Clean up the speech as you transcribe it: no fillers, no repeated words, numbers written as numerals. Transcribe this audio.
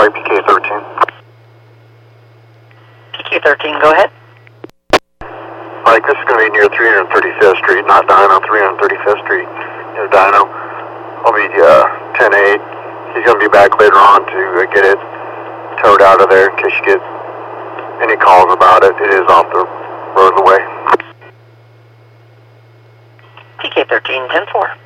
Charlie, PK13. PK13, go ahead. Mike, this is going to be near 335th Street, not Dino, 335th Street, near Dino. I'll be 10-8. He's going to be back later on to get it towed out of there in case you get any calls about it. It is off the roadway. PK13, 10-4.